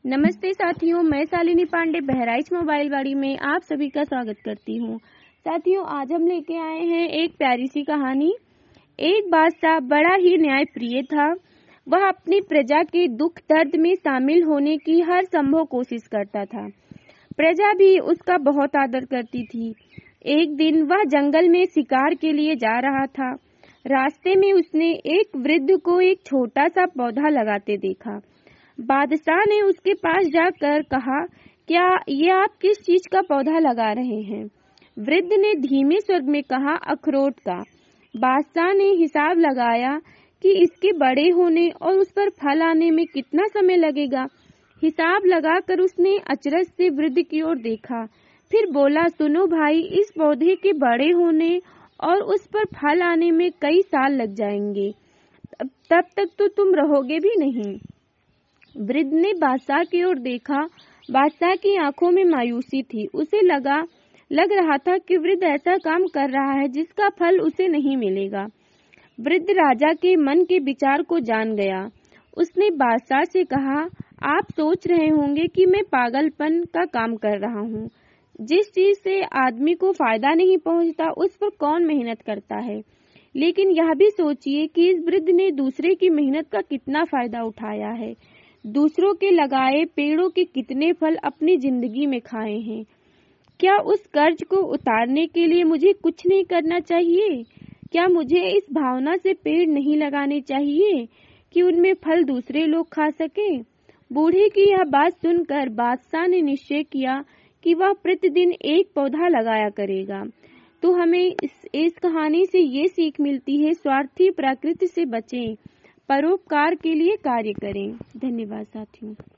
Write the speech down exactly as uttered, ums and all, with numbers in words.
नमस्ते साथियों, मैं शालिनी पांडे बहराइच मोबाइल वाड़ी में आप सभी का स्वागत करती हूँ। साथियों, आज हम लेके आए हैं एक प्यारी सी कहानी। एक बादशाह बड़ा ही न्यायप्रिय था। वह अपनी प्रजा के दुख दर्द में शामिल होने की हर संभव कोशिश करता था। प्रजा भी उसका बहुत आदर करती थी। एक दिन वह जंगल में शिकार के लिए जा रहा था। रास्ते में उसने एक वृद्ध को एक छोटा सा पौधा लगाते देखा। बादशाह ने उसके पास जाकर कहा, क्या ये आप किस चीज का पौधा लगा रहे हैं? वृद्ध ने धीमे स्वर में कहा, अखरोट का। बादशाह ने हिसाब लगाया कि इसके बड़े होने और उस पर फल आने में कितना समय लगेगा। हिसाब लगाकर उसने अचरज से वृद्ध की ओर देखा, फिर बोला, सुनो भाई, इस पौधे के बड़े होने और उस पर फल आने में कई साल लग जाएंगे। तब तक तो तुम रहोगे भी नहीं। वृद्ध ने बादशाह की ओर देखा। बादशाह की आंखों में मायूसी थी। उसे लगा लग रहा था कि वृद्ध ऐसा काम कर रहा है जिसका फल उसे नहीं मिलेगा। वृद्ध राजा के मन के विचार को जान गया। उसने बादशाह से कहा, आप सोच रहे होंगे कि मैं पागलपन का काम कर रहा हूँ। जिस चीज से आदमी को फायदा नहीं पहुँचता उस पर कौन मेहनत करता है। लेकिन यह भी सोचिए कि इस वृद्ध ने दूसरे की मेहनत का कितना फायदा उठाया है। दूसरों के लगाए पेड़ों के कितने फल अपनी जिंदगी में खाए हैं। क्या उस कर्ज को उतारने के लिए मुझे कुछ नहीं करना चाहिए? क्या मुझे इस भावना से पेड़ नहीं लगाने चाहिए कि उनमें फल दूसरे लोग खा सकें? बूढ़े की यह बात सुनकर बादशाह ने निश्चय किया कि वह प्रतिदिन एक पौधा लगाया करेगा। तो हमें इस, इस कहानी से ये सीख मिलती है, स्वार्थी प्रकृति से बचें, परोपकार के लिए कार्य करें। धन्यवाद साथियों।